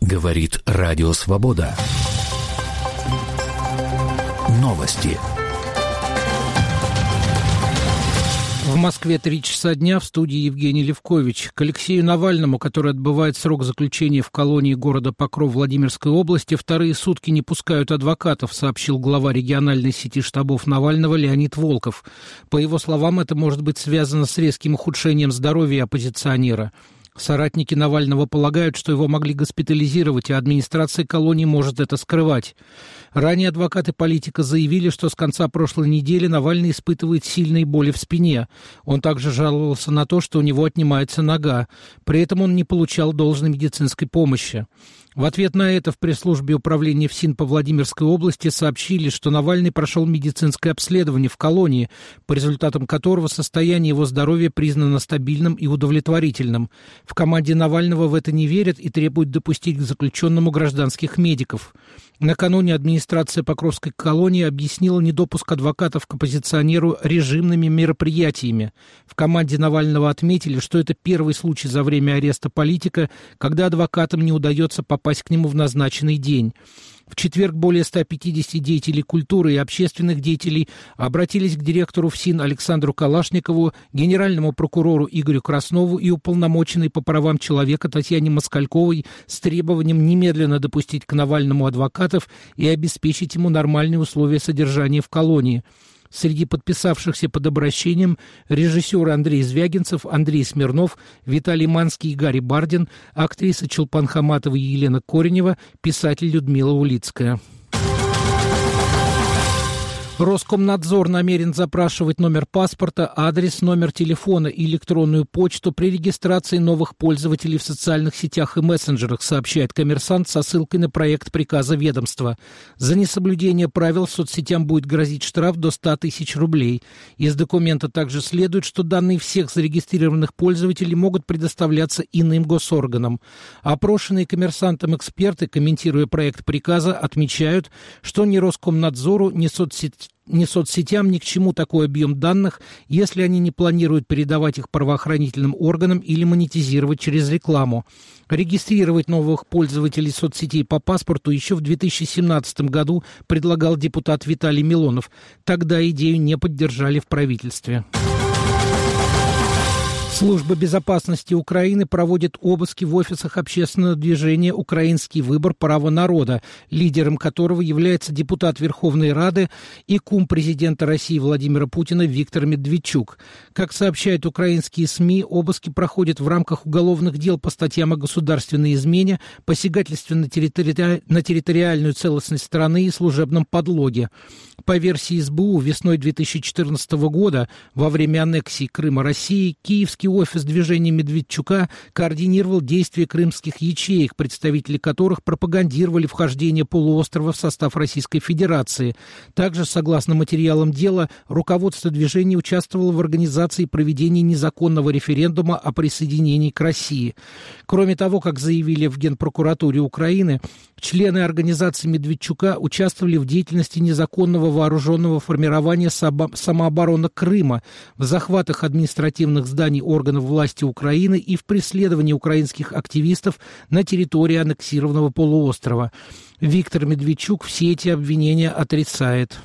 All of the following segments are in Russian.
Говорит Радио Свобода. Новости. В Москве 3 часа дня, в студии Евгений Левкович. К Алексею Навальному, который отбывает срок заключения в колонии города Покров Владимирской области, вторые сутки не пускают адвокатов, сообщил глава региональной сети штабов Навального Леонид Волков. По его словам, это может быть связано с резким ухудшением здоровья оппозиционера. Соратники Навального полагают, что его могли госпитализировать, а администрация колонии может это скрывать. Ранее адвокаты политика заявили, что с конца прошлой недели Навальный испытывает сильные боли в спине. Он также жаловался на то, что у него отнимается нога. При этом он не получал должной медицинской помощи. В ответ на это в пресс-службе управления ФСИН по Владимирской области сообщили, что Навальный прошел медицинское обследование в колонии, по результатам которого состояние его здоровья признано стабильным и удовлетворительным. В команде Навального в это не верят и требуют допустить к заключенному гражданских медиков. Накануне администрация Покровской колонии объяснила недопуск адвокатов к оппозиционеру режимными мероприятиями. В команде Навального отметили, что это первый случай за время ареста политика, когда адвокатам не удается попасть к нему в назначенный день. В четверг более 150 деятелей культуры и общественных деятелей обратились к директору ФСИН Александру Калашникову, генеральному прокурору Игорю Краснову и уполномоченной по правам человека Татьяне Москальковой с требованием немедленно допустить к Навальному адвокатов и обеспечить ему нормальные условия содержания в колонии. Среди подписавшихся под обращением режиссеры Андрей Звягинцев, Андрей Смирнов, Виталий Манский и Гарри Бардин, актриса Чулпан Хаматова и Елена Коренева, писатель Людмила Улицкая. Роскомнадзор намерен запрашивать номер паспорта, адрес, номер телефона и электронную почту при регистрации новых пользователей в социальных сетях и мессенджерах, сообщает «Коммерсант» со ссылкой на проект приказа ведомства. За несоблюдение правил соцсетям будет грозить штраф до 100 тысяч рублей. Из документа также следует, что данные всех зарегистрированных пользователей могут предоставляться иным госорганам. Опрошенные «Коммерсантом» эксперты, комментируя проект приказа, отмечают, что ни Роскомнадзору, ни соцсетям ни к чему такой объем данных, если они не планируют передавать их правоохранительным органам или монетизировать через рекламу. Регистрировать новых пользователей соцсетей по паспорту еще в 2017 году предлагал депутат Виталий Милонов. Тогда идею не поддержали в правительстве. Служба безопасности Украины проводит обыски в офисах общественного движения «Украинский выбор. Право народа», лидером которого является депутат Верховной Рады и кум президента России Владимира Путина Виктор Медведчук. Как сообщают украинские СМИ, обыски проходят в рамках уголовных дел по статьям о государственной измене, посягательстве на территориальную целостность страны и служебном подлоге. По версии СБУ, весной 2014 года, во время аннексии Крыма России, Киевский офис движения Медведчука координировал действия крымских ячеек, представители которых пропагандировали вхождение полуострова в состав Российской Федерации. Также, согласно материалам дела, руководство движения участвовало в организации проведения незаконного референдума о присоединении к России. Кроме того, как заявили в Генпрокуратуре Украины, члены организации Медведчука участвовали в деятельности незаконного вооруженного формирования самообороны Крыма, в захватах административных зданий органов власти Украины и в преследовании украинских активистов на территории аннексированного полуострова. Виктор Медведчук все эти обвинения отрицает.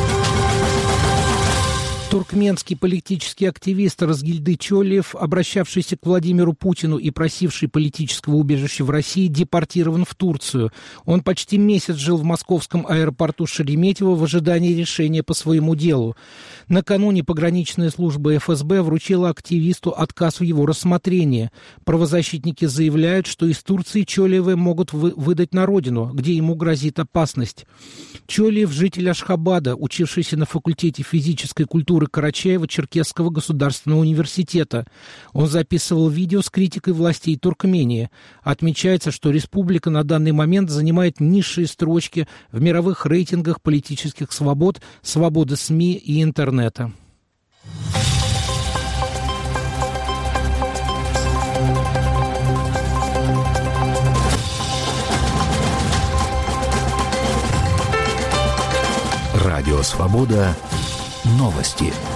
Туркменский политический активист Разгильды Чолиев, обращавшийся к Владимиру Путину и просивший политического убежища в России, депортирован в Турцию. Он почти месяц жил в московском аэропорту Шереметьево в ожидании решения по своему делу. Накануне пограничная служба ФСБ вручила активисту отказ в его рассмотрении. Правозащитники заявляют, что из Турции Чолиева могут выдать на родину, где ему грозит опасность. Чолиев – житель Ашхабада, учившийся на факультете физической культуры Карачаево-Черкесского государственного университета. Он записывал видео с критикой властей Туркмении. Отмечается, что республика на данный момент занимает низшие строчки в мировых рейтингах политических свобод, свободы СМИ и интернета. Радио «Свобода». Новости.